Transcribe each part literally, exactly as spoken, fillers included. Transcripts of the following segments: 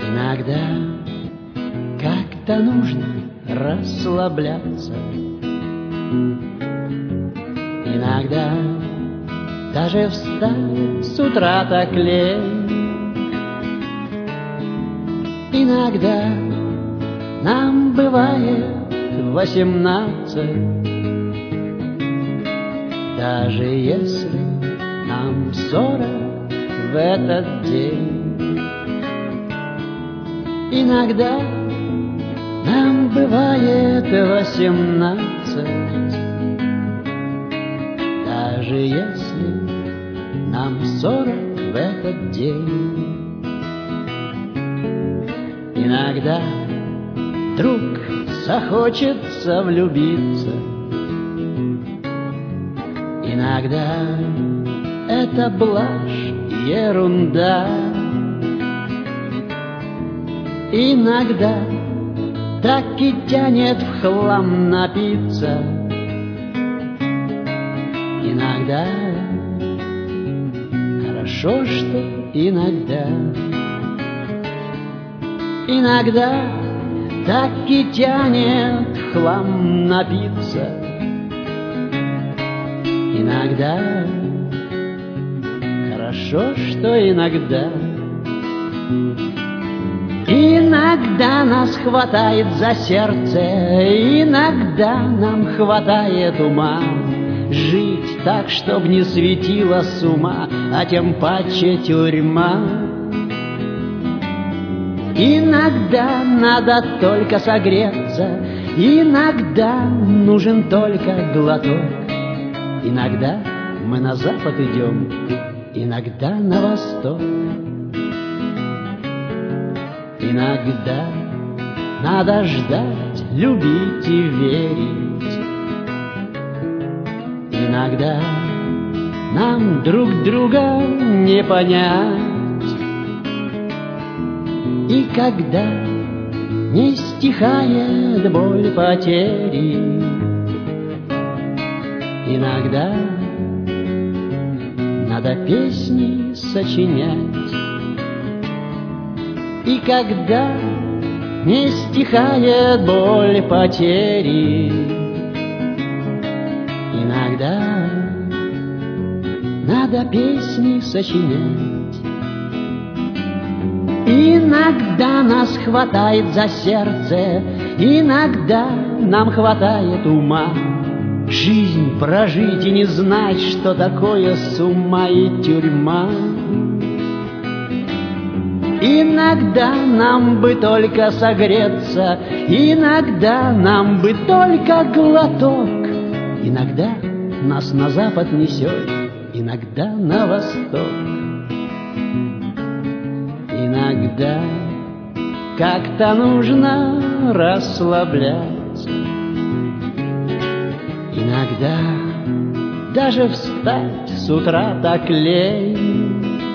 Иногда как-то нужно расслабляться. Иногда даже встать с утра так лень. Иногда нам бывает восемнадцать, даже если нам сорок в этот день. Иногда нам бывает восемнадцать, даже если нам сорок в этот день. Иногда вдруг захочется влюбиться. Иногда это блажь и ерунда. Иногда так и тянет в хлам напиться. Иногда хорошо, что иногда. Иногда так и тянет в хлам напиться. Иногда хорошо, что иногда. Иногда нас хватает за сердце, иногда нам хватает ума жить так, чтоб не светила с ума, а тем паче тюрьма. Иногда надо только согреться, иногда нужен только глоток. Иногда мы на запад идем, иногда на восток. Иногда надо ждать, любить и верить. Иногда нам друг друга не понять. И когда не стихает боль потери, иногда надо песни сочинять. И когда не стихает боль потери, иногда надо песни сочинять. Иногда нас хватает за сердце, иногда нам хватает ума жизнь прожить и не знать, что такое с ума и тюрьма. Иногда нам бы только согреться, иногда нам бы только глоток. Иногда нас на запад несет, иногда на восток. Иногда как-то нужно расслабляться. Иногда даже встать с утра так лень.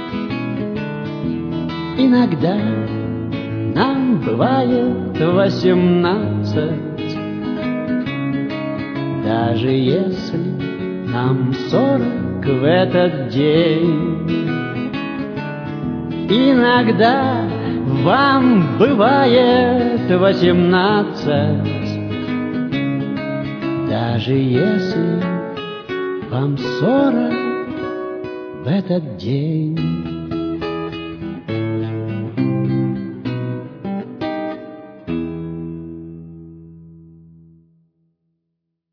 Иногда нам бывает восемнадцать, даже если нам сорок в этот день. Иногда вам бывает восемнадцать, даже если вам сорок в этот день.